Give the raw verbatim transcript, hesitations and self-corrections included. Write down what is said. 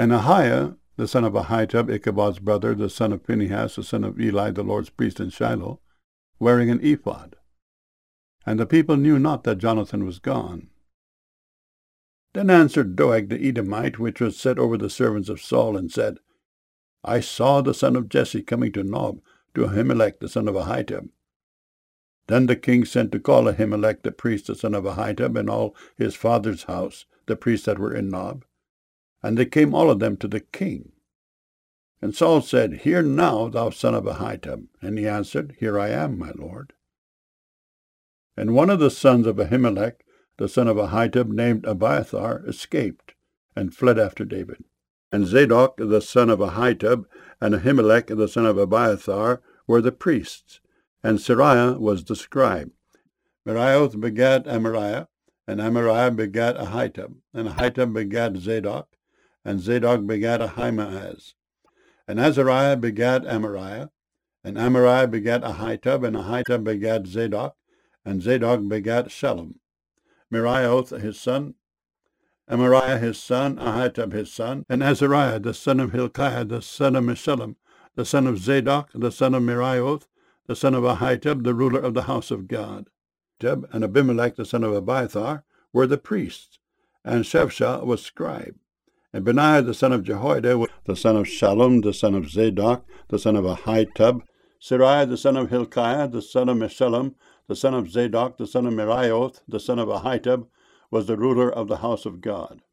And Ahiah, the son of Ahitub, Ichabod's brother, the son of Phinehas, the son of Eli, the Lord's priest in Shiloh, wearing an ephod. And the people knew not that Jonathan was gone. Then answered Doeg the Edomite, which was set over the servants of Saul, and said, I saw the son of Jesse coming to Nob, to Ahimelech the son of Ahitub. Then the king sent to call Ahimelech the priest, the son of Ahitub, and all his father's house, the priests that were in Nob. And they came all of them to the king. And Saul said, Hear now, thou son of Ahitub. And he answered, Here I am, my lord. And one of the sons of Ahimelech, the son of Ahitub, named Abiathar, escaped, and fled after David. And Zadok, the son of Ahitub, and Ahimelech, the son of Abiathar, were the priests, and Seraiah was the scribe. Merioth begat Amariah, and Amariah begat Ahitub, and Ahitub begat Zadok, and Zadok begat Ahimaaz. And Azariah begat Amariah, and Amariah begat Ahitub, and Ahitub begat Zadok, and Zadok begat Shallum. Merioth his son, Amariah his son, Ahitub his son, and Azariah the son of Hilkiah, the son of Meshullam, the son of Zadok, the son of Merioth, the son of Ahitub, the ruler of the house of God. Ahitub and Abimelech the son of Abiathar were the priests, and Shevshah was scribe. And Benaiah the son of Jehoiada, the son of Shallum, the son of Zadok, the son of Ahitub, Seraiah the son of Hilkiah, the son of Meshullam, the son of Zadok, the son of Merioth, the son of Ahitub, was the ruler of the house of God.